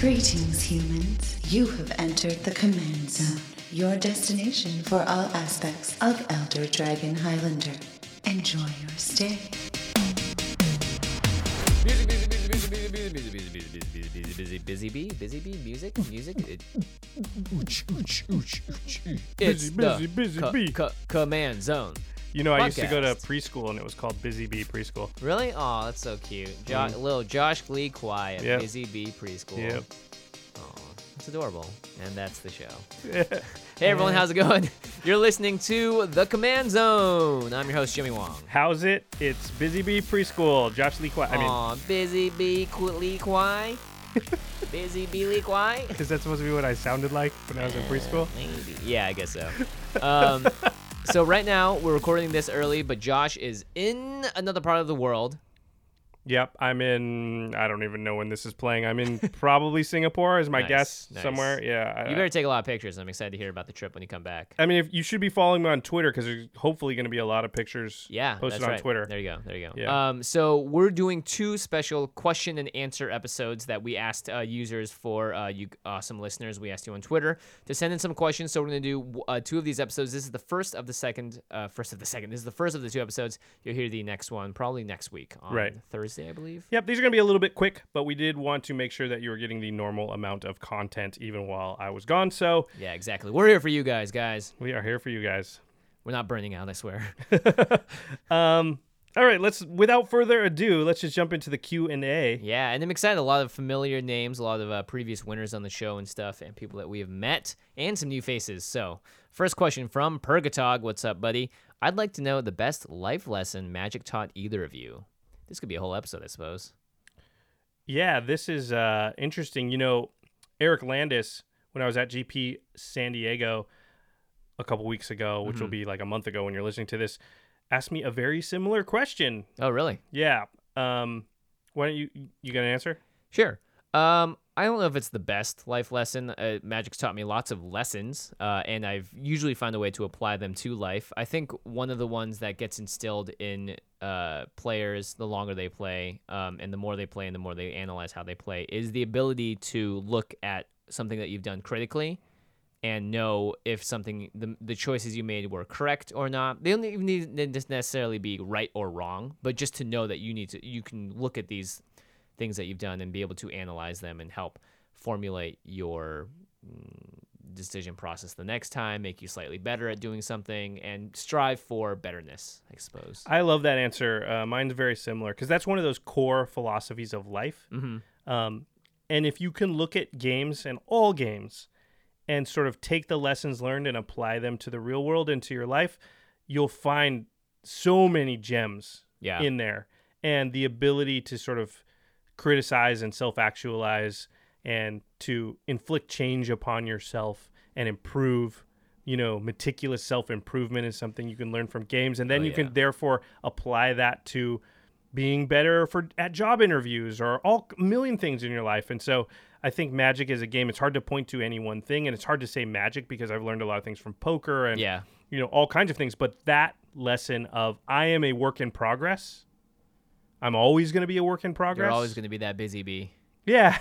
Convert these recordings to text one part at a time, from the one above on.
Greetings, humans. You have entered the Command Zone, your destination for all aspects of Elder Dragon Highlander. Enjoy your stay. Busy bee, music. Busy bee. Command Zone. You know, I used to go to Podcast. preschool, and it was called Busy Bee Preschool. Really? Oh, that's so cute. Little Josh Glee Quiet, Yep. Busy Bee Preschool. Yep. Oh, it's adorable. And that's the show. Hey everyone, how's it going? You're listening to The Command Zone. I'm your host, Jimmy Wong. How's it? It's Busy Bee Preschool. Josh Lee Quiet. Aw, Busy Bee Lee Quai. Busy Bee Lee Quai. Is that supposed to be what I sounded like when I was in preschool? Maybe. Yeah, I guess so. So right now, we're recording this early, but Josh is in another part of the world. Yep, I'm in, I don't even know when this is playing. I'm in probably Singapore is my Nice, guess nice. somewhere. Yeah. You better take a lot of pictures. I'm excited to hear about the trip when you come back. I mean, if you should be following me on Twitter because there's hopefully going to be a lot of pictures Yeah, posted that's on right. Twitter. There you go. Yeah. So we're doing 2 special question and answer episodes that we asked users for you awesome listeners. We asked you on Twitter to send in some questions. So we're going to do 2 of these episodes. This is the first of the second. This is the first of the 2 episodes. You'll hear the next one probably next week on Right. Thursday, I believe. Yep, these are going to be a little bit quick, but we did want to make sure that you were getting the normal amount of content even while I was gone. So Yeah, exactly. We're here for you guys. we are here for you guys. We're not burning out, I swear. All right, without further ado, let's just jump into the Q&A. Yeah, and I'm excited. A lot of familiar names, a lot of previous winners on the show and stuff, and people that we have met, and some new faces. So, first question from Purgatog. What's up, buddy? I'd like to know the best life lesson Magic taught either of you. This could be a whole episode, I suppose. Yeah, this is interesting. You know, Eric Landis, when I was at GP San Diego a couple weeks ago, which will be like a month ago when you're listening to this, asked me a very similar question. Oh, really? Yeah. Why don't you got an answer? Sure. I don't know if it's the best life lesson. Magic's taught me lots of lessons, and I've usually found a way to apply them to life. I think one of the ones that gets instilled in players the longer they play, and the more they play and the more they analyze how they play, is the ability to look at something that you've done critically and know if the choices you made were correct or not. They don't even need to necessarily be right or wrong, but just to know that you can look at these things that you've done and be able to analyze them and help formulate your decision process the next time, make you slightly better at doing something, and strive for betterness, I suppose. I love that answer. Mine's very similar because that's one of those core philosophies of life. Mm-hmm. And if you can look at games and all games and sort of take the lessons learned and apply them to the real world and to your life, you'll find so many gems in there. And the ability to sort of criticize and self-actualize and to inflict change upon yourself and improve, meticulous self-improvement is something you can learn from games. And then you can therefore apply that to being better at job interviews or a million things in your life. And so I think Magic is a game. It's hard to point to any one thing, and it's hard to say Magic because I've learned a lot of things from poker and all kinds of things. But that lesson of I am a work in progress. I'm always going to be a work in progress. You're always going to be that busy bee. Yeah.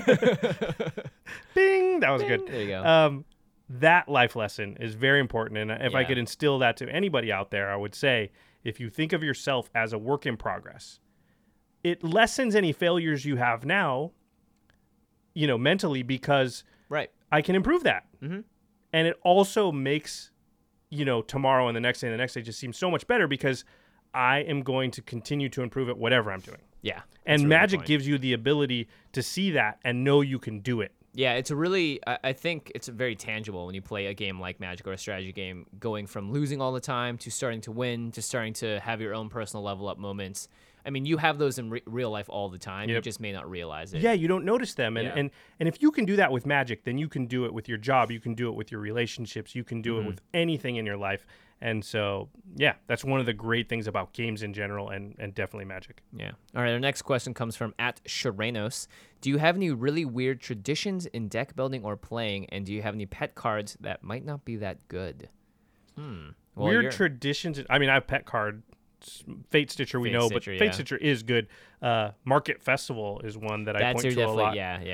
Bing. That was good. There you go. That life lesson is very important. And if I Yeah. could instill that to anybody out there, I would say, if you think of yourself as a work in progress, it lessens any failures you have now, mentally, because Right. I can improve that. Mhm. And it also makes, tomorrow and the next day just seem so much better because I am going to continue to improve at whatever I'm doing. Yeah. that's a And really good Magic point. gives you the ability to see that and know you can do it. Yeah, it's a really, I think it's very tangible when you play a game like Magic or a strategy game, going from losing all the time to starting to win, to starting to have your own personal level up moments. I mean, you have those in real life all the time. You Yep. just may not realize it. Yeah, you don't notice them. And, Yeah. and if you can do that with Magic, then you can do it with your job. You can do it with your relationships. You can do it with anything in your life. And so, yeah, that's one of the great things about games in general and definitely Magic. Yeah. All right, our next question comes from @Sharenos. Do you have any really weird traditions in deck building or playing, and do you have any pet cards that might not be that good? Well, Weird traditions. I mean, I have pet card. Fate Stitcher we Fate know, Stitcher, but Fate yeah. Stitcher is good. Market Festival is one that I That's point your to a definitely, lot. yeah.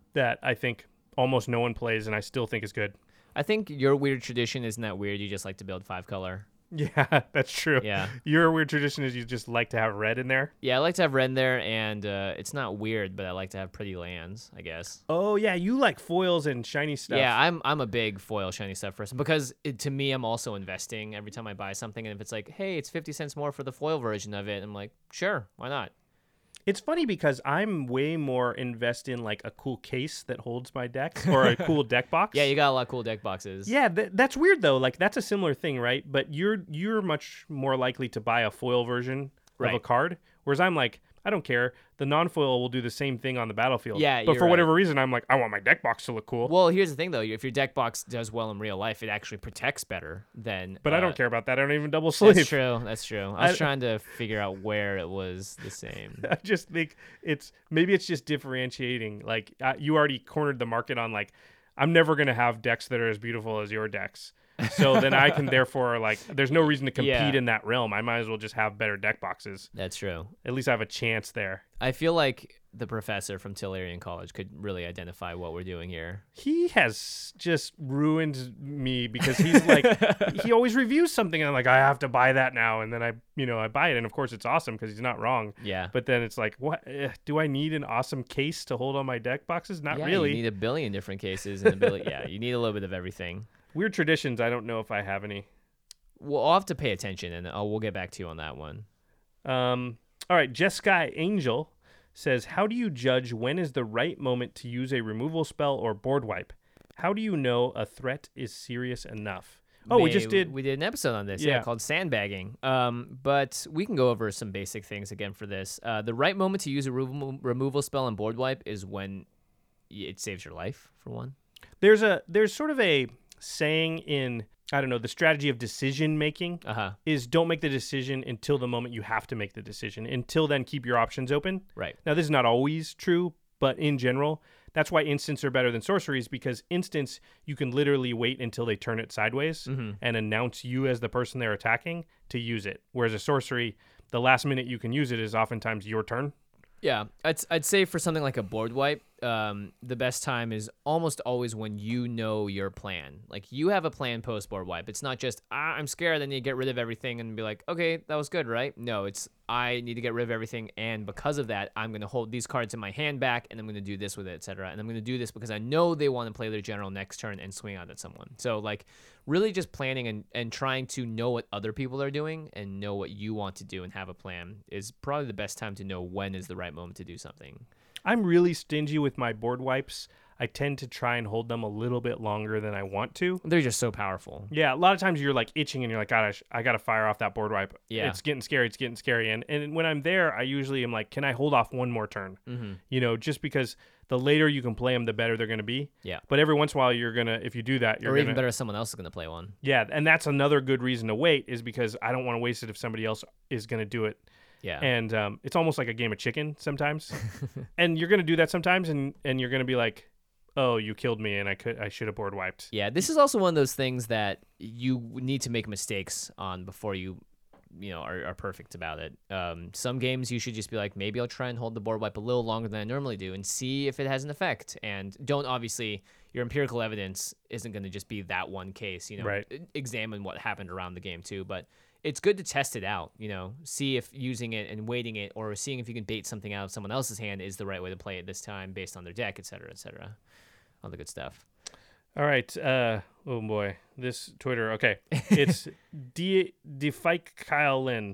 that I think almost no one plays, and I still think is good. I think your weird tradition isn't that weird. You just like to build 5-color. Yeah, that's true. Yeah. Your weird tradition is you just like to have red in there. Yeah, I like to have red in there, and it's not weird, but I like to have pretty lands, I guess. Oh yeah, you like foils and shiny stuff. Yeah, I'm a big foil shiny stuff person because to me, I'm also investing every time I buy something, and if it's like, hey, it's 50 cents more for the foil version of it, I'm like, sure, why not? It's funny because I'm way more invest in like a cool case that holds my deck or a cool deck box. Yeah, you got a lot of cool deck boxes. Yeah, that's weird though. Like that's a similar thing, right? But you're much more likely to buy a foil version of a card, whereas I'm like, I don't care. The non-foil will do the same thing on the battlefield. Yeah, but for whatever reason, I'm like, I want my deck box to look cool. Well, here's the thing though: if your deck box does well in real life, it actually protects better than. But I don't care about that. I don't even double sleeve. That's true. That's true. I was trying to figure out where it was the same. I just think maybe it's just differentiating. Like you already cornered the market on like, I'm never gonna have decks that are as beautiful as your decks. So then I can therefore like, there's no reason to compete in that realm. I might as well just have better deck boxes. That's true. At least I have a chance there. I feel like the professor from Tillerian College could really identify what we're doing here. He has just ruined me because he's like, he always reviews something and I'm like, I have to buy that now. And then I buy it. And of course it's awesome because he's not wrong. Yeah. But then it's like, what, do I need an awesome case to hold on my deck boxes? Not really. You need a billion different cases and you need a little bit of everything. Weird traditions. I don't know if I have any. Well, I'll have to pay attention and we'll get back to you on that one. All right. Jeskai Angel says, how do you judge when is the right moment to use a removal spell or board wipe? How do you know a threat is serious enough? Oh, we did an episode on this, called sandbagging. But we can go over some basic things again for this. The right moment to use a removal spell and board wipe is when it saves your life, for one. There's sort of a saying in, I don't know, the strategy of decision making is don't make the decision until the moment you have to make the decision. Until then, keep your options open. Right. Now, this is not always true, but in general, that's why instants are better than sorceries, because instants, you can literally wait until they turn it sideways and announce you as the person they're attacking to use it. Whereas a sorcery, the last minute you can use it is oftentimes your turn. Yeah, I'd say for something like a board wipe, the best time is almost always when you know your plan. Like, you have a plan post board wipe. It's not just, I'm scared, I need to get rid of everything and be like, okay, that was good, right? No, it's, I need to get rid of everything, and because of that, I'm going to hold these cards in my hand back, and I'm going to do this with it, etc. And I'm going to do this because I know they want to play their general next turn and swing out at someone. So, like, really just planning and trying to know what other people are doing and know what you want to do and have a plan is probably the best time to know when is the right moment to do something. I'm really stingy with my board wipes. I tend to try and hold them a little bit longer than I want to. They're just so powerful. Yeah, a lot of times you're like itching and you're like, gosh, I got to fire off that board wipe. Yeah. It's getting scary. And when I'm there, I usually am like, can I hold off one more turn? You know, just because the later you can play them, the better they're going to be. Yeah. But every once in a while, you're going to, if you do that, you're going to. Or even better, someone else is going to play one. Yeah, and that's another good reason to wait is because I don't want to waste it if somebody else is going to do it. Yeah. And it's almost like a game of chicken sometimes. And you're going to do that sometimes, and you're going to be like, oh, you killed me, and I should have board wiped. Yeah, this is also one of those things that you need to make mistakes on before you are perfect about it. Some games you should just be like, maybe I'll try and hold the board wipe a little longer than I normally do and see if it has an effect. And don't, obviously, your empirical evidence isn't going to just be that one case. Right. Examine what happened around the game too, but it's good to test it out, see if using it and waiting it or seeing if you can bait something out of someone else's hand is the right way to play it this time based on their deck, et cetera, all the good stuff. All right. Oh boy, this Twitter. Okay, it's Defyke Kyle Lynn.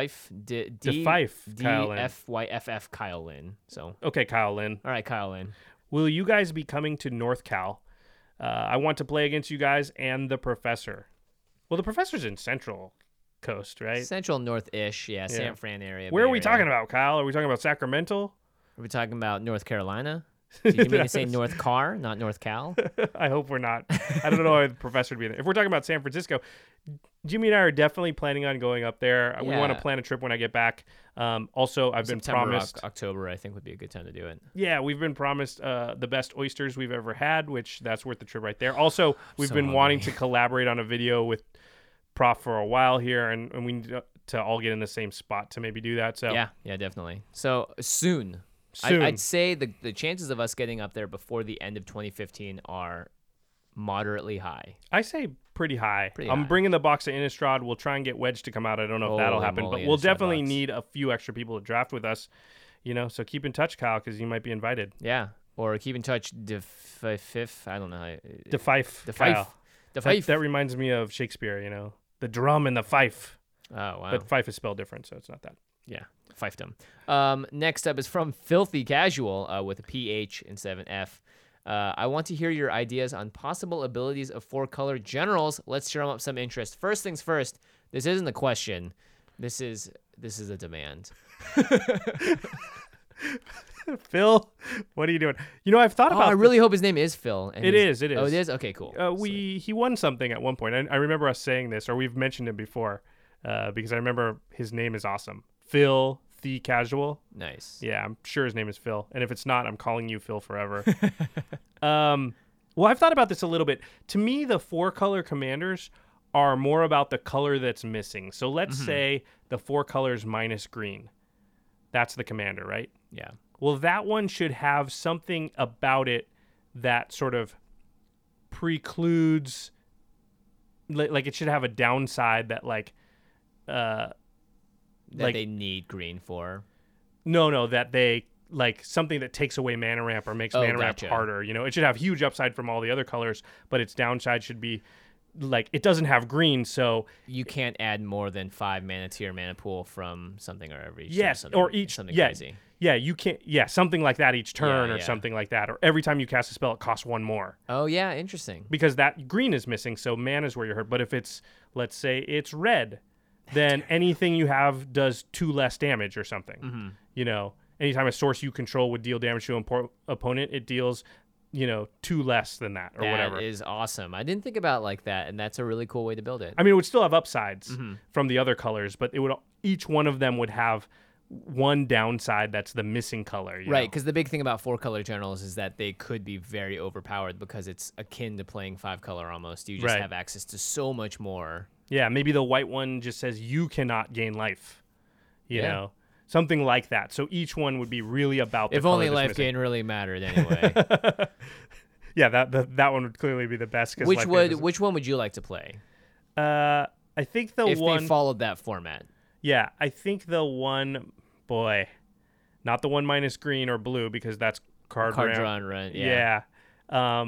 Defyfe Kyle Lynn. DFYFF Kyle Lynn. So okay, Kyle Lynn. All right, Kyle Lynn. Will you guys be coming to North Cal? I want to play against you guys and the professor. Well, the professor's in Central Coast, right? Central North-ish, yeah. San Fran area. Where are we talking about, Kyle? Are we talking about Sacramento? Are we talking about North Carolina? Did you mean to say North Car, not North Cal? I hope we're not. I don't know why the professor would be there. If we're talking about San Francisco, Jimmy and I are definitely planning on going up there. Yeah. We want to plan a trip when I get back. Also, I've been promised October, I think, would be a good time to do it. Yeah, we've been promised the best oysters we've ever had, which that's worth the trip right there. Also, we've been wanting to collaborate on a video with Prof for a while here, and we need to all get in the same spot to maybe do that. So yeah, definitely. So soon, Soon. I'd say the chances of us getting up there before the end of 2015 are moderately high. I say pretty high. I'm bringing the box to Innistrad. We'll try and get Wedge to come out. I don't know if that'll happen, but we'll definitely need a few extra people to draft with us. So keep in touch, Kyle, because you might be invited. Yeah, or keep in touch. Fifth, I don't know. The fife. That reminds me of Shakespeare. The drum and the fife. Oh wow! But fife is spelled different, so it's not that. Yeah, fiefdom. Next up is from Filthy Casual with a PH instead of an F. I want to hear your ideas on possible abilities of 4-color generals. Let's drum up some interest. First things first. This isn't a question. This is a demand. Phil, what are you doing? I've thought about. I really hope his name is Phil. It is. Oh, it is. Okay, cool. He won something at one point. I remember us saying this, or we've mentioned it before, because I remember his name is awesome. Phil the Casual. Nice. Yeah, I'm sure his name is Phil, and if it's not, I'm calling you Phil forever. Well, I've thought about this a little bit. To me, the 4-color commanders are more about the color that's missing. So let's say the 4 colors minus green. That's the commander, right? Yeah. Well, that one should have something about it that sort of precludes, like it should have a downside that they need green for. No, that they something that takes away mana ramp or makes mana ramp harder. It should have huge upside from all the other colors, but its downside should be it doesn't have green, so you can't add more than 5 mana to your mana pool from something or every. Yes, or each something crazy. Yeah, you can't. Yeah, something like that each turn or something like that, or every time you cast a spell, it costs 1 more. Oh yeah, interesting. Because that green is missing, so mana is where you're hurt. But if it's, let's say it's red, then anything you have does 2 less damage or something. Anytime a source you control would deal damage to an opponent, it deals 2 less than that or whatever. That is awesome. I didn't think about it like that, and that's a really cool way to build it. I mean, it would still have upsides from the other colors, but each one of them would have one downside that's the missing color. Right, because the big thing about 4-color generals is that they could be very overpowered because it's akin to playing 5-color almost. You just have access to so much more. Yeah, maybe the white one just says you cannot gain life. You know? Something like that. So each one would be really about the if color only that's life missing. gain really mattered anyway. Yeah, that one would clearly be the best. Which one would you like to play? I think if they followed that format. Yeah, I think the one, not the one minus green or blue because that's card drawn, right? Yeah. I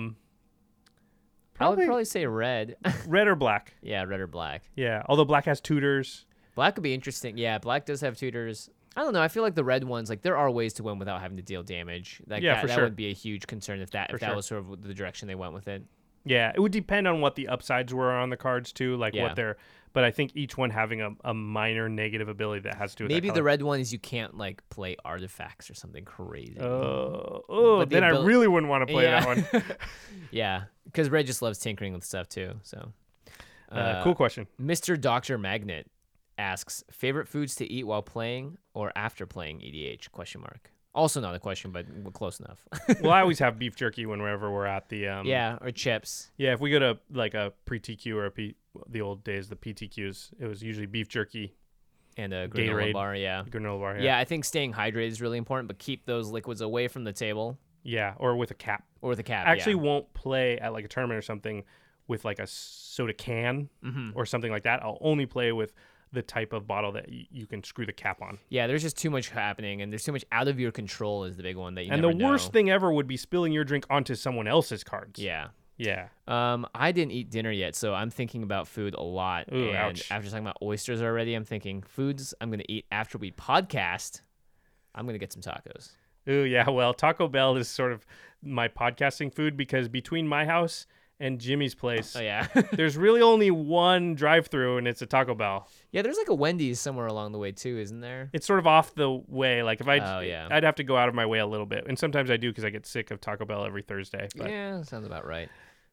would probably say red. Red or black. Yeah, red or black. Yeah, although black has tutors. Black would be interesting. Yeah, black does have tutors. I don't know. I feel like the red ones, there are ways to win without having to deal damage. For that sure. would be a huge concern if that was sort of the direction they went with it. Yeah, it would depend on what the upsides were on the cards too, what they're. But I think each one having a minor negative ability that has to do with maybe that the red one is you can't play artifacts or something crazy. Then I really wouldn't want to play that one. Yeah, because red just loves tinkering with stuff too. So, cool question. Mr. Dr. Magnet asks, favorite foods to eat while playing or after playing EDH? ? Also not a question, but close enough. Well, I always have beef jerky whenever we're at the or chips. Yeah, if we go to a pre-TQ or the old days, the PTQs, it was usually beef jerky and a granola bar. Granola bar. Yeah, I think staying hydrated is really important, but keep those liquids away from the table. Yeah, or with a cap. I actually won't play at a tournament or something with a soda can or something like that. I'll only play with the type of bottle that you can screw the cap on. Yeah, there's just too much happening, and there's too much out of your control is the big one that you never know. And the worst thing ever would be spilling your drink onto someone else's cards. Yeah. Yeah. I didn't eat dinner yet, so I'm thinking about food a lot. Ooh, and ouch. After talking about oysters already, I'm thinking foods I'm going to eat after we podcast. I'm going to get some tacos. Ooh, yeah. Well, Taco Bell is sort of my podcasting food because between my house and Jimmy's place, there's really only one drive-through, and it's a Taco Bell. Yeah, there's a Wendy's somewhere along the way too, isn't there? It's sort of off the way. If I'd have to go out of my way a little bit, and sometimes I do because I get sick of Taco Bell every Thursday. But. Yeah, sounds about right.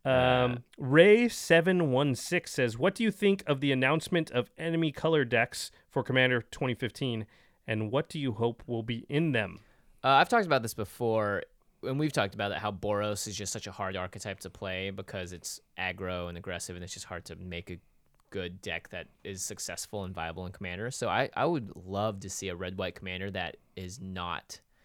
Ray716 says, "What do you think of the announcement of enemy color decks for Commander 2015, and what do you hope will be in them?" I've talked about this before. And we've talked about it, how Boros is just such a hard archetype to play because it's aggro and aggressive, and it's just hard to make a good deck that is successful and viable in Commander. So I would love to see a red-white Commander that is not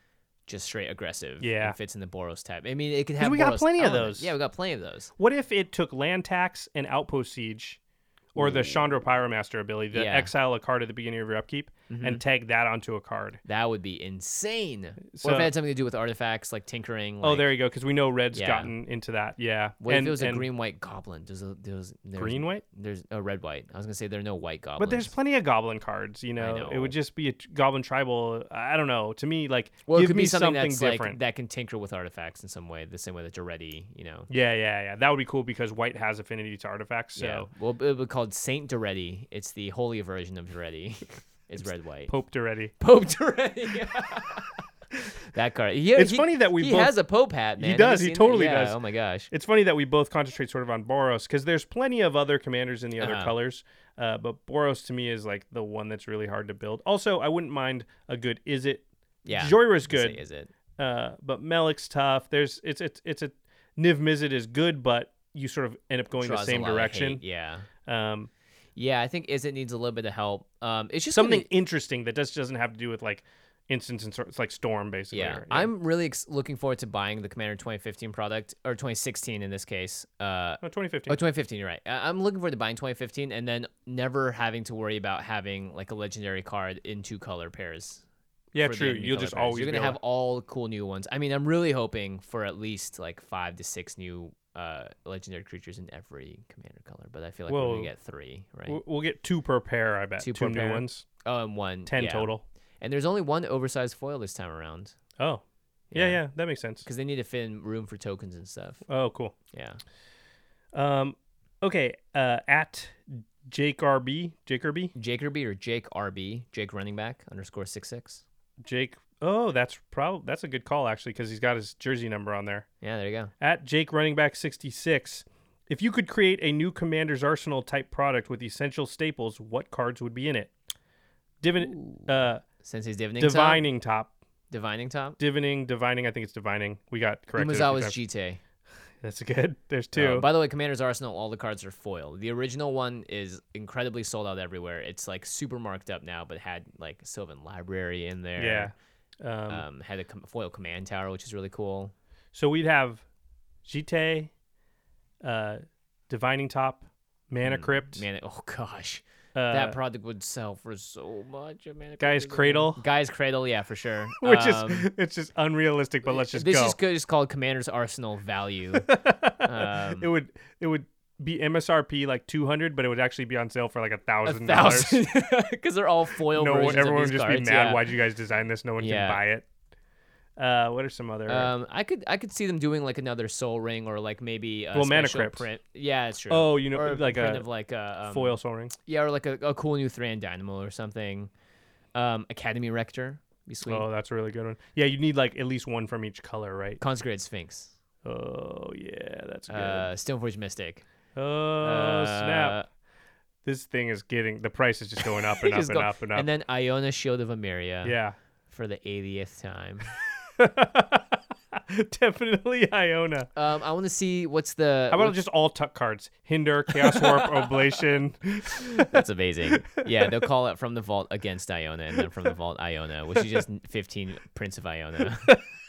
just straight aggressive. Yeah. And fits in the Boros type. I mean, it could have. We got plenty of those. Yeah, we got plenty of those. What if it took Land Tax and Outpost Siege, or the Chandra Pyromaster ability to exile a card at the beginning of your upkeep and tag that onto a card? That would be insane. So, or if it had something to do with artifacts, like tinkering. Oh, there you go, because we know Red's gotten into that. Yeah. What if it was a green-white goblin? Green-white? There's a red-white. I was going to say there are no white goblins. But there's plenty of goblin cards, you know. I know. It would just be a goblin tribal. I don't know. To me, like, well, give it could me be something something that's different. Like, that can tinker with artifacts in some way, the same way that Duretti, you know. Yeah. That would be cool because white has affinity to artifacts. So. Yeah. Well, it would be called Saint Duretti. It's the holy version of Duretti. It's red-white. Pope Duretti. Pope Duretti. That card. It's funny that he has a Pope hat, man. He does. He totally does. Oh my gosh. It's funny that we both concentrate sort of on Boros because there's plenty of other commanders in the other colors, but Boros to me is like the one that's really hard to build. Also, I wouldn't mind a good Izzet. Yeah. Jhoira's good. Izzet. But Melek's tough. It's a Niv Mizzet is good, but you sort of end up going the same direction. Yeah. Yeah, I think Izzet needs a little bit of help. It's just something interesting that doesn't have to do with like instance and it's like Storm basically. Yeah, I'm really looking forward to buying the Commander 2015 product, or 2016 in this case. 2015. Oh, 2015. You're right. I'm looking forward to buying 2015 and then never having to worry about having like a legendary card in 2-color pairs. Yeah, true. You'll just always you're gonna have all cool new ones. I mean, I'm really hoping for at least like 5 to 6 new legendary creatures in every commander color, but I feel like we're gonna get 3, right? We'll get 2 per pair, I bet. 2 new ones. Oh, and 1. 10 total. And there's only 1 oversized foil this time around. Oh. Yeah, that makes sense. Because they need to fit in room for tokens and stuff. Oh, cool. Yeah. Okay. At Jake RB. Jake RB or Jake RB. Jake running back _66. Jake. Oh, that's a good call actually because he's got his jersey number on there. Yeah, there you go. At Jake running back 66. If you could create a new Commander's Arsenal type product with essential staples, what cards would be in it? Sensei's Divining Top. Divining Top? Divining. I think it's Divining. We got corrected. Umezawa's Jite. That's good. There's 2. By the way, Commander's Arsenal, all the cards are foil. The original one is incredibly sold out everywhere. It's like super marked up now, but had like Sylvan Library in there. Yeah. Had a foil command tower, which is really cool. So we'd have Jite, Divining Top, Mana Crypt. Oh gosh. That product would sell for so much. Guy's Cradle, yeah, for sure. Which is it's just unrealistic, but let's just go. This is just called Commander's Arsenal value. It would be MSRP like $200, but it would actually be on sale for like $1,000 because they're all foil. Versions everyone of these would just cards. be mad. Why'd you guys design this? No one can buy it. What are some other? I could see them doing like another Soul Ring or like maybe a Mana special Crypt. Print. Yeah, it's true. Oh, or like a foil Soul Ring. Yeah, or like a cool new Thran Dynamo or something. Academy Rector, be sweet. Oh, that's a really good one. Yeah, you need like at least 1 from each color, right? Consecrated Sphinx. Oh yeah, that's good. Stoneforge Mystic. Oh snap! This thing is the price is just going up and up and up and up. And then Iona Shield of Emeria. Yeah. For the 80th time. Definitely Iona. I want to see what's the. How about just all tuck cards? Hinder, Chaos Warp, Oblation. That's amazing. Yeah, they'll call it from the vault against Iona, and then from the vault Iona, which is just 15 Prince of Iona.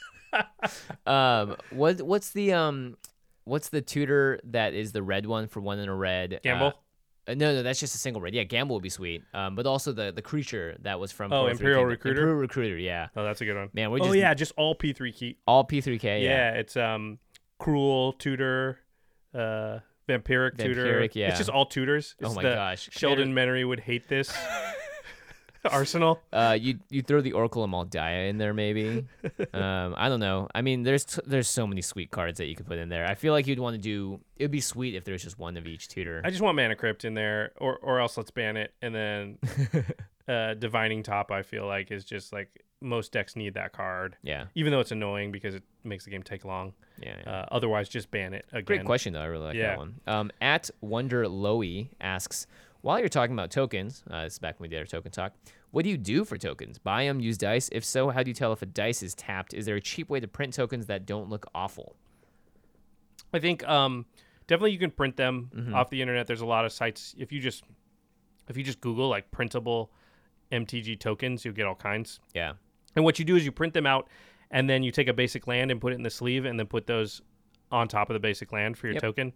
What's the tutor that is the red one for 1 in a red? Gamble. No, that's just a single red. Yeah, Gamble would be sweet. But also the creature that was from Imperial Recruiter. Imperial Recruiter, yeah. Oh, that's a good one. Man, just all P3 key. All P3K. Yeah, it's Cruel Tutor, Vampiric Tutor. Yeah. It's just all tutors. Oh my gosh, Sheldon Menery would hate this. Arsenal. You throw the Oracle of Maldia in there maybe. I don't know. I mean, there's so many sweet cards that you could put in there. I feel like you'd want to do. It'd be sweet if there's just 1 of each tutor. I just want Mana Crypt in there, or else let's ban it. And then Divining Top, I feel like is just like most decks need that card. Yeah. Even though it's annoying because it makes the game take long. Yeah. Otherwise, just ban it again. Great question though. I really like that one. At Wonder Loey asks, while you're talking about tokens, this is back when we did our token talk. What do you do for tokens? Buy them, use dice? If so, how do you tell if a dice is tapped? Is there a cheap way to print tokens that don't look awful? I think definitely you can print them off the internet. There's a lot of sites. If you just Google like printable MTG tokens, you'll get all kinds. Yeah. And what you do is you print them out and then you take a basic land and put it in the sleeve, and then put those on top of the basic land for your token.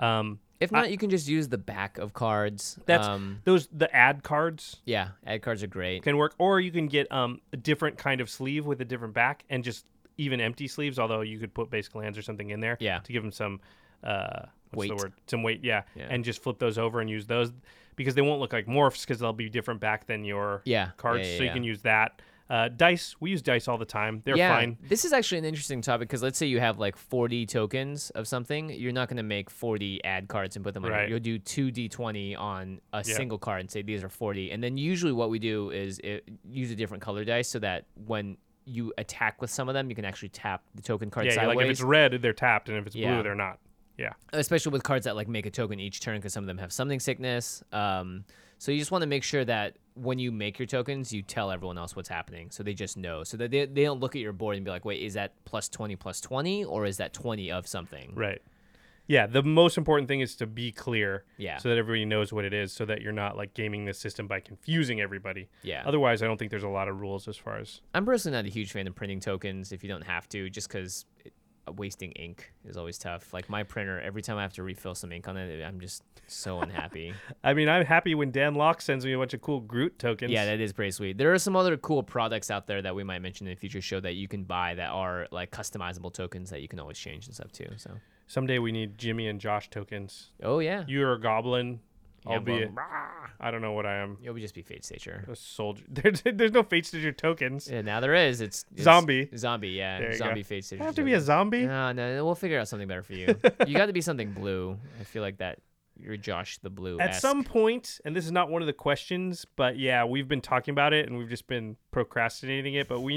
If not, you can just use the back of cards. That's the ad cards. Yeah, ad cards are great. Can work, or you can get a different kind of sleeve with a different back, and just even empty sleeves. Although you could put basic lands or something in there, to give them some weight. Some weight, and just flip those over and use those because they won't look like morphs because they'll be different back than your cards. So you can use that. Dice, we use dice all the time. They're fine. This is actually an interesting topic because let's say you have like 40 tokens of something. You're not going to make 40 ad cards and put them on. You'll do 2d20 on a single card and say these are 40. And then usually what we do is use a different color dice so that when you attack with some of them, you can actually tap the token card sideways. Like if it's red, they're tapped, and if it's blue, they're not. Yeah. Especially with cards that like make a token each turn because some of them have summoning sickness. So you just want to make sure that when you make your tokens, you tell everyone else what's happening so they just know. So that they don't look at your board and be like, wait, is that +20 or is that 20 of something? Right. Yeah, the most important thing is to be clear so that everybody knows what it is so that you're not like gaming the system by confusing everybody. Yeah. Otherwise, I don't think there's a lot of rules as far as... I'm personally not a huge fan of printing tokens if you don't have to, just because... wasting ink is always tough. Like my printer, every time I have to refill some ink on it, I'm just so unhappy. I mean, I'm happy when Dan Locke sends me a bunch of cool Groot tokens. Yeah, that is pretty sweet. There are some other cool products out there that we might mention in a future show that you can buy that are like customizable tokens that you can always change and stuff too. So someday we need Jimmy and Josh tokens. Oh yeah, you're a goblin. I'll be. Well, I don't know what I am. You'll just be Fate Stager. A soldier. There's no Fate Stager tokens. Yeah, now there is. It's zombie. Zombie, yeah. Zombie Fate Stager. I have to be a zombie? No, we'll figure out something better for you. You got to be something blue. I feel like that. You're Josh the Blue. At some point, and this is not one of the questions, but yeah, we've been talking about it and we've just been procrastinating it. But we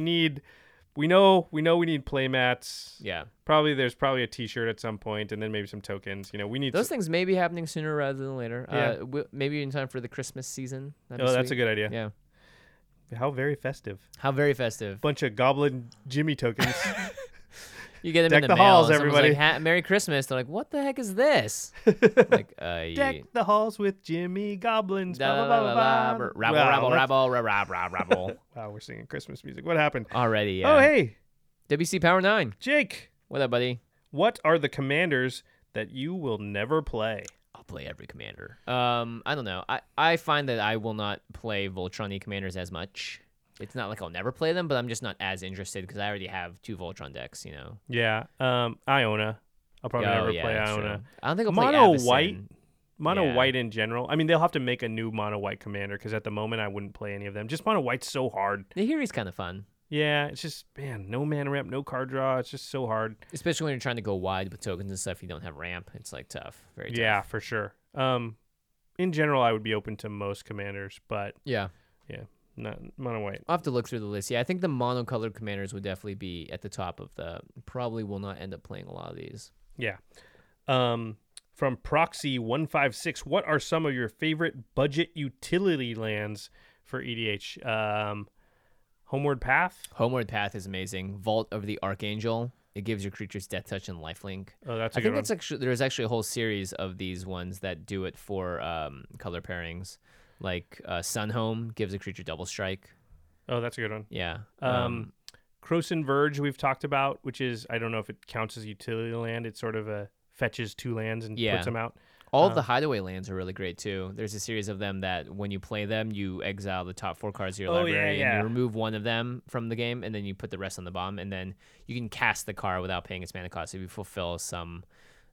know we need play mats. Yeah. There's probably a T-shirt at some point, and then maybe some tokens. We need those things may be happening sooner rather than later. Yeah. Maybe in time for the Christmas season. That's a good idea. Yeah. How very festive. Bunch of Goblin Jimmy tokens. You get them Deck in the mail. halls, everybody. Like, Merry Christmas. They're like, what the heck is this? Like, Deck the halls with Jimmy Goblins. Rabble. Wow, we're singing Christmas music. What happened? Already, yeah. Oh, hey. WC Power 9. Jake. What up, buddy? What are the commanders that you will never play? I'll play every commander. I don't know. I find that I will not play Voltron commanders as much. It's not like I'll never play them, but I'm just not as interested because I already have 2 Voltron decks, Yeah. Iona. I'll probably never play Iona. True. I don't think I'll play Mono Avacyn. White. Mono White in general. I mean, they'll have to make a new Mono White commander because at the moment I wouldn't play any of them. Just Mono White's so hard. The Hiri's kind of fun. Yeah, it's just, man, no mana ramp, no card draw. It's just so hard. Especially when you're trying to go wide with tokens and stuff. You don't have ramp. It's like tough. Very tough. Yeah, for sure. In general, I would be open to most commanders, but yeah. Not Mono White. I'll have to look through the list. Yeah, I think the monocolored commanders would definitely be at the top of the... Probably will not end up playing a lot of these. Yeah. From Proxy156, what are some of your favorite budget utility lands for EDH? Homeward Path? Homeward Path is amazing. Vault of the Archangel. It gives your creatures Death Touch and Lifelink. Oh, that's a good one. There's actually a whole series of these ones that do it for color pairings. Like Sunhome gives a creature Double Strike. Oh, that's a good one. Yeah. Croson Verge we've talked about, which is, I don't know if it counts as utility land. It sort of fetches 2 lands and puts them out. All of the Hideaway lands are really great too. There's a series of them that when you play them, you exile the top 4 cards of your library and you remove one of them from the game, and then you put the rest on the bottom, and then you can cast the card without paying its mana cost if you fulfill some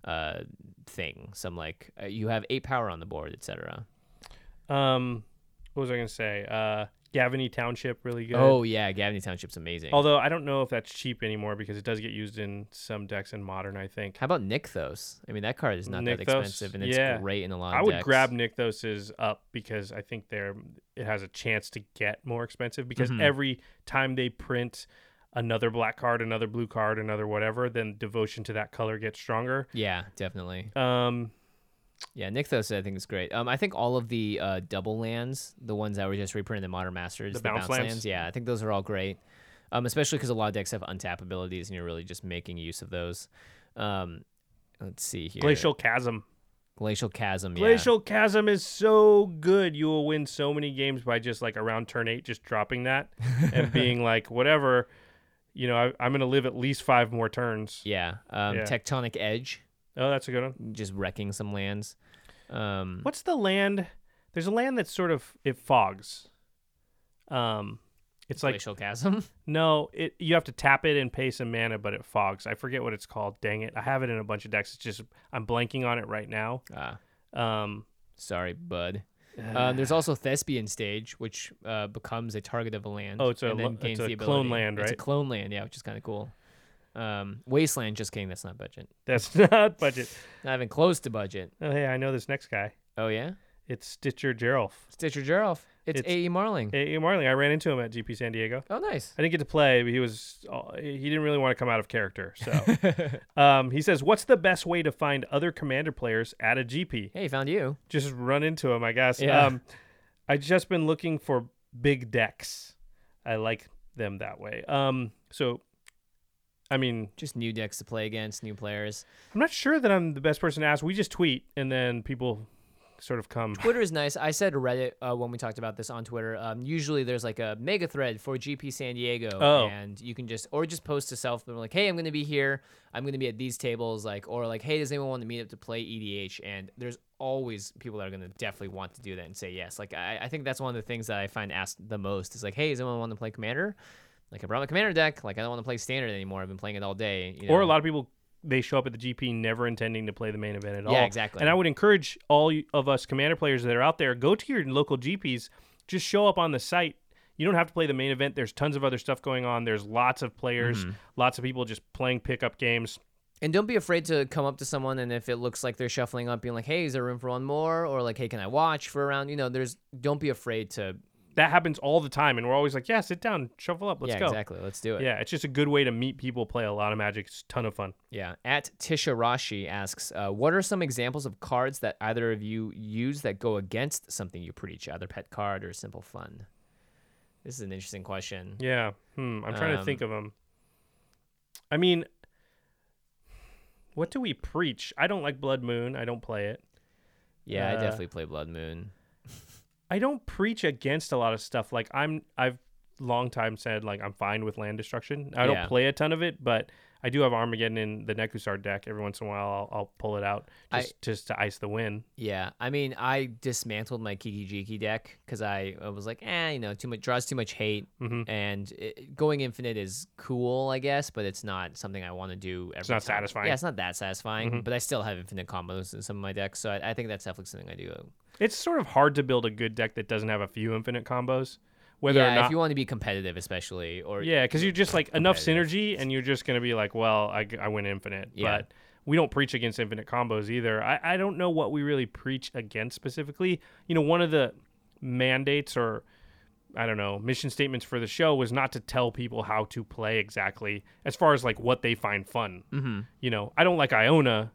thing. Some like you have 8 power on the board, etc. What was I gonna say? Gavany Township, really good. Oh yeah, Gavany Township's amazing. Although I don't know if that's cheap anymore because it does get used in some decks in Modern, I think. How about Nykthos? I mean, that card is not that expensive, and it's great in a lot of decks. I would grab Nykthos's up because I think it has a chance to get more expensive because every time they print another black card, another blue card, another whatever, then devotion to that color gets stronger. Yeah, definitely. Yeah, Nykthos I think is great. I think all of the double lands, the ones that were just reprinted in Modern Masters, the bounce lands, yeah, I think those are all great. Especially because a lot of decks have untap abilities, and you're really just making use of those. Let's see here. Glacial Chasm. Glacial Chasm is so good. You will win so many games by just like around turn 8, just dropping that and being like, whatever. I'm going to live at least 5 more turns. Yeah. Tectonic Edge. Oh, that's a good one. Just wrecking some lands. What's the land? There's a land that's sort of, it fogs. It's like Glacial Chasm. No, you have to tap it and pay some mana, but it fogs. I forget what it's called. Dang it! I have it in a bunch of decks. It's just I'm blanking on it right now. Sorry, bud. There's also Thespian Stage, which becomes a target of a land. Oh, it's a clone land, right? It's a clone land, yeah, which is kind of cool. Wasteland, just kidding. That's not budget. That's not budget. Not even close to budget. Oh, hey, I know this next guy. Oh yeah, it's Stitcher Gerolf. Stitcher Gerolf. It's A.E. Marling. A.E. Marling. I ran into him at GP San Diego. Oh, nice. I didn't get to play, but he didn't really want to come out of character. So he says, what's the best way to find other Commander players at a GP? Hey, found you. Just run into him, I guess. Yeah. I've just been looking for big decks. I like them that way. Just new decks to play against, new players. I'm not sure that I'm the best person to ask. We just tweet, and then people sort of come. Twitter is nice. I said Reddit when we talked about this on Twitter. Usually there's like a mega thread for GP San Diego, and you can just post to self, but like, hey, I'm going to be here. I'm going to be at these tables, or hey, does anyone want to meet up to play EDH? And there's always people that are going to definitely want to do that and say yes. Like I think that's one of the things that I find asked the most is like, hey, does anyone want to play Commander? Like I brought my Commander deck. Like I don't want to play Standard anymore. I've been playing it all day. Or a lot of people, they show up at the GP never intending to play the main event at all. Yeah, exactly. And I would encourage all of us Commander players that are out there, go to your local GPs, just show up on the site. You don't have to play the main event. There's tons of other stuff going on. There's lots of players, lots of people just playing pickup games. And don't be afraid to come up to someone, and if it looks like they're shuffling up, being like, hey, is there room for one more? Or like, hey, can I watch for a round? Don't be afraid to... That happens all the time, and we're always like, yeah, sit down, shuffle up, let's go. Yeah, exactly. Let's do it. Yeah, it's just a good way to meet people, play a lot of Magic. It's a ton of fun. Yeah. At Tisha Rashi asks, what are some examples of cards that either of you use that go against something you preach, either pet card or simple fun? This is an interesting question. Yeah. I'm trying to think of them. I mean, what do we preach? I don't like Blood Moon. I don't play it. Yeah, I definitely play Blood Moon. I don't preach against a lot of stuff. Like I've long time said like I'm fine with land destruction. I don't play a ton of it, but I do have Armageddon in the Nekusar deck. Every once in a while, I'll pull it out just to ice the win. Yeah, I mean, I dismantled my Kiki-Jiki deck because I was like, too much draws too much hate, and going infinite is cool, I guess, but it's not something I want to do. It's not satisfying. Yeah, it's not that satisfying, but I still have infinite combos in some of my decks, so I think that's definitely something I do. It's sort of hard to build a good deck that doesn't have a few infinite combos. Whether or not, if you want to be competitive, especially, or because you're just like enough synergy, and you're just gonna be like, well, I win infinite. Yeah. But we don't preach against infinite combos either. I don't know what we really preach against specifically. One of the mandates or I don't know mission statements for the show was not to tell people how to play exactly as far as like what they find fun. I don't like Iona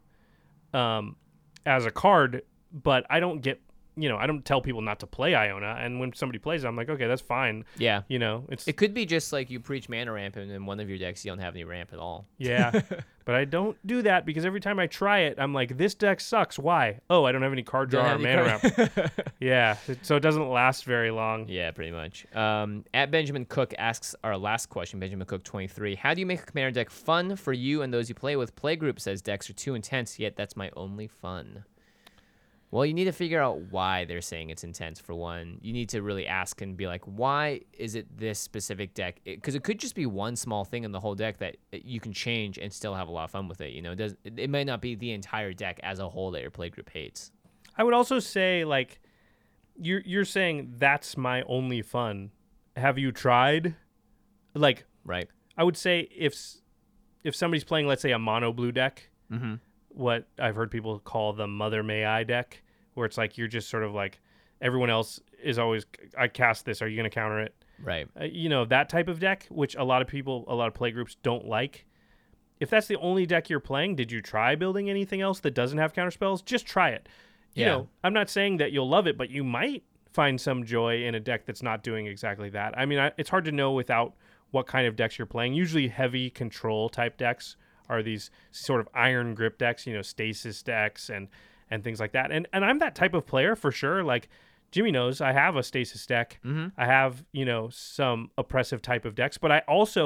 as a card, but I don't get. I don't tell people not to play Iona, and when somebody plays it, I'm like, okay, that's fine. Yeah. It could be just like you preach mana ramp, and in one of your decks you don't have any ramp at all. Yeah, but I don't do that because every time I try it, I'm like, this deck sucks. Why? Oh, I don't have any card draw or mana ramp. Yeah, so it doesn't last very long. Yeah, pretty much. At Benjamin Cook asks our last question, Benjamin Cook 23. How do you make a commander deck fun for you and those you play with? Playgroup says decks are too intense, yet that's my only fun. Well, you need to figure out why they're saying it's intense, for one. You need to really ask and be like, why is it this specific deck? Because it could just be one small thing in the whole deck that you can change and still have a lot of fun with it. It might not be the entire deck as a whole that your playgroup hates. I would also say, like, you're saying that's my only fun. Have you tried? Like, right. I would say if somebody's playing, let's say, a mono blue deck, what I've heard people call the Mother May I deck, where it's like you're just sort of like everyone else is always, I cast this, are you going to counter it? Right. That type of deck, which a lot of playgroups don't like. If that's the only deck you're playing, did you try building anything else that doesn't have counterspells? Just try it. I'm not saying that you'll love it, but you might find some joy in a deck that's not doing exactly that. I mean, it's hard to know without what kind of decks you're playing. Usually heavy control type decks are these sort of iron grip decks, stasis decks and things like that. And I'm that type of player for sure. Like Jimmy knows I have a stasis deck. I have, some oppressive type of decks, but I also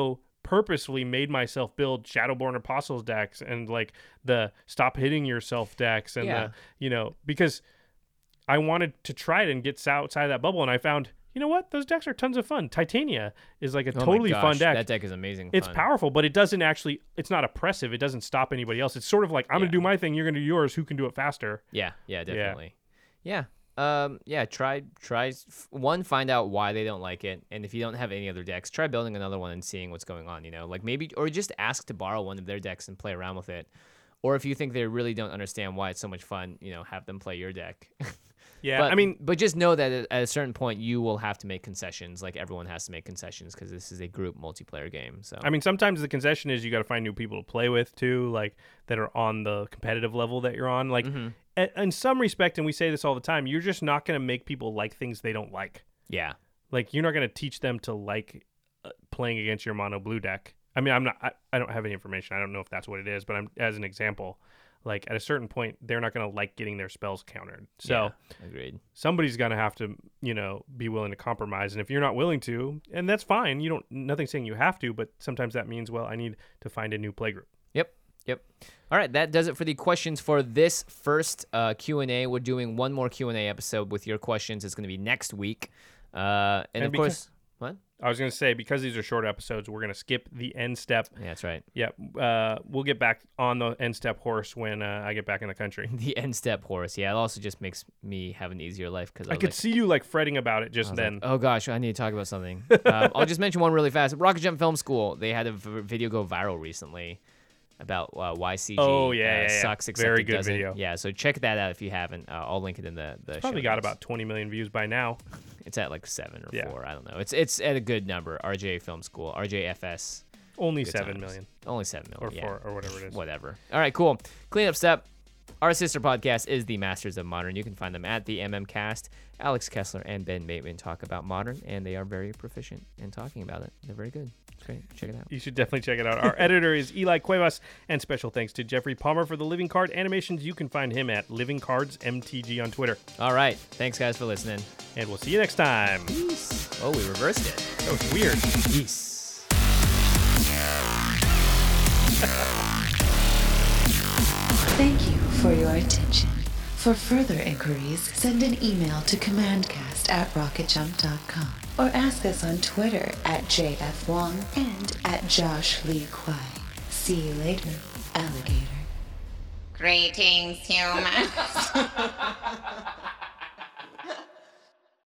purposefully made myself build Shadowborn Apostles decks and like the stop hitting yourself decks and the, you know, because I wanted to try it and get outside of that bubble, and I found, you know what, those decks are tons of fun. Titania is like a totally fun deck. That deck is amazing. It's powerful, but it doesn't actually, it's not oppressive. It doesn't stop anybody else. It's sort of like, I'm going to do my thing, you're going to do yours. Who can do it faster? Yeah, definitely. Yeah. Try one, find out why they don't like it, and if you don't have any other decks, try building another one and seeing what's going on, you know, like maybe, or just ask to borrow one of their decks and play around with it. Or if you think they really don't understand why it's so much fun, you know, have them play your deck. Yeah, but just know that at a certain point you will have to make concessions. Like everyone has to make concessions because this is a group multiplayer game. So I mean, sometimes the concession is you got to find new people to play with too, like that are on the competitive level that you're on. Like in some respect, and we say this all the time, you're just not going to make people like things they don't like. Yeah, like you're not going to teach them to like playing against your mono blue deck. I mean, I don't have any information. I don't know if that's what it is, but as an example. Like at a certain point, they're not going to like getting their spells countered. So agreed. Somebody's going to have to, you know, be willing to compromise. And if you're not willing to, and that's fine. Nothing's saying you have to, but sometimes that means, well, I need to find a new playgroup. Yep. All right, that does it for the questions for this first Q&A. We're doing one more Q&A episode with your questions. It's going to be next week. And of course, what? I was going to say, because these are short episodes, we're going to skip the end step. Yeah, that's right. Yeah, we'll get back on the end step horse when I get back in the country. The end step horse. Yeah, it also just makes me have an easier life. Because I could see you like fretting about it just then. Like, oh gosh, I need to talk about something. I'll just mention one really fast. Rocket Jump Film School. They had a video go viral recently about why CG sucks. Except very it good doesn't. video. Yeah, so check that out if you haven't. I'll link it in the it's probably got about 20 million views by now. It's at like 7 or 4. I don't know. It's at a good number. RJ Film School. RJFS. Only 7 million. Only 7 million. Or 4 or whatever it is. Whatever. All right, cool. Cleanup step. Our sister podcast is the Masters of Modern. You can find them at the MMCast. Alex Kessler and Ben Bateman talk about Modern, and they are very proficient in talking about it. They're very good. It's great. Check it out. You should definitely check it out. Our editor is Eli Cuevas, and special thanks to Jeffrey Palmer for the Living Card animations. You can find him at Living Cards MTG on Twitter. All right. Thanks, guys, for listening. And we'll see you next time. Peace. Oh, we reversed it. That was weird. Peace. Thank you for your attention. For further inquiries, send an email to commandcast@rocketjump.com or ask us on Twitter at JFWong and at Josh Lee Kwai. See you later, alligator. Greetings, humans.